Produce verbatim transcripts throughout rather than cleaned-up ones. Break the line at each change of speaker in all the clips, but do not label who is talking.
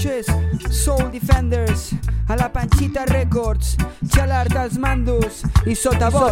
noches, Soul Defenders, a la Panchita Records, Xalart als mandos i sota voz.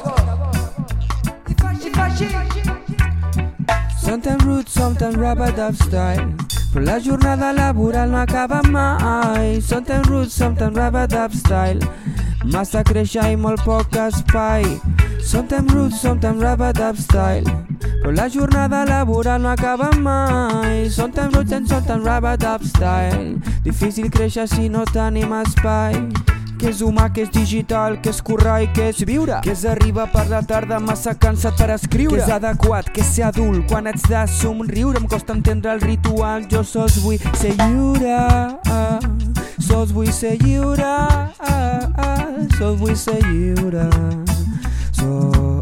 Sometimes rude, sometimes rub-a-dub style, però la jornada laboral no acaba mai. Sometimes rude, sometimes rub-a-dub style, massa créixer i molt poc espai. Sometimes rude, sometimes rub-a-dub style, però la jornada laboral no acaba mai. Sometimes rude and sometimes rub-a-dub style, difícil créixer si no tenim espai. Què és humà, què és digital, què és currar i què és viure, què és arribar per la tarda massa cansat per escriure, què és adequat, què és ser adult quan ets de somriure. Em costa entendre el ritual, jo sols vull ser lliure, sols vull ser lliure, sols vull ser lliure, sols.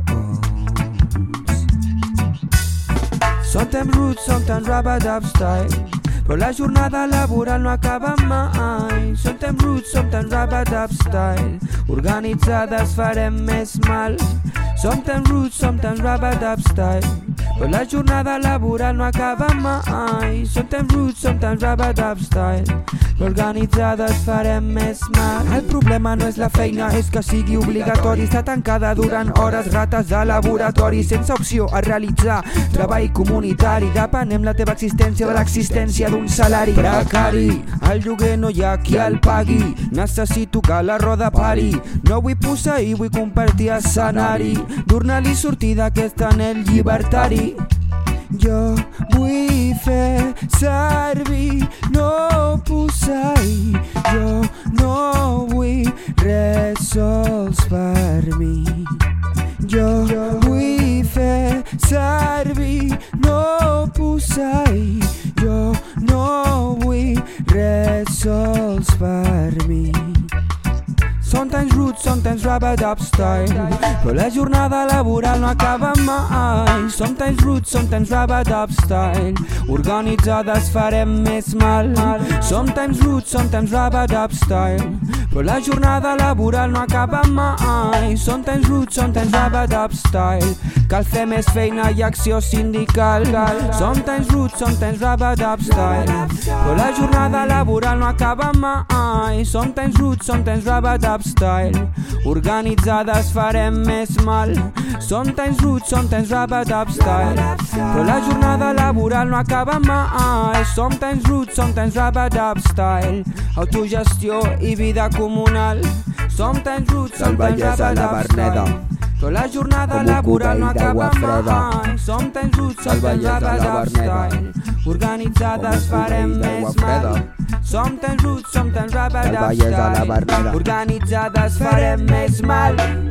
Sometimes rude, sometimes rub-a-dub style, però la jornada laboral no acaba mai. Sometimes rude, sometimes rub-a-dub style, organitzades farem més mal. Sometimes rude, sometimes rub-a-dub style, però la jornada laboral no acaba mai. Sometimes rude, sometimes rub-a-dub style, però organitzades farem més mal. El problema no és la feina, és que sigui obligatori. Està tancada durant hores, rates de laboratori, sense opció a realitzar treball comunitari. Depenem la teva existència de l'existència d'un salari precari. El lloguer no hi ha qui el pagui, necessito que la roda pari. No vull posseir, vull compartir escenari, donar-li sortida aquest anhel llibertari. Jo vull fer servir, no posseir. Jo no vull res sols per mi. Jo vull fer servir, no posseir. Jo no vull res sols per mi. Sometimes rude, sometimes rub-a-dub style, però la jornada laboral no acaba mai. Sometimes rude, sometimes rub-a-dub style, organitzades farem més mal. Sometimes rude, sometimes rub-a-dub style, però la jornada laboral no acaba mai. Sometimes rude, sometimes rub-a-dub style, cal fer més feina i acció sindical. Sometimes rude, sometimes rub-a-dub style, però la jornada laboral no acaba mai. Sometimes rude, sometimes rub-a-dub style, organitzades farem més mal. Sometimes rude, sometimes rub-a-dub style, però la jornada laboral no acaba mai. Sometimes rude, sometimes rub-a-dub style, autogestió i vida comunal. Sometimes rude, sometimes rub-a-dub style, però la jornada laboral no acaba mai. Sometimes rude, sometimes rub-a-dub style, organitzades farem més mal. Sometimes rude, sometimes rub-a-dub style, organitzades farem més mal.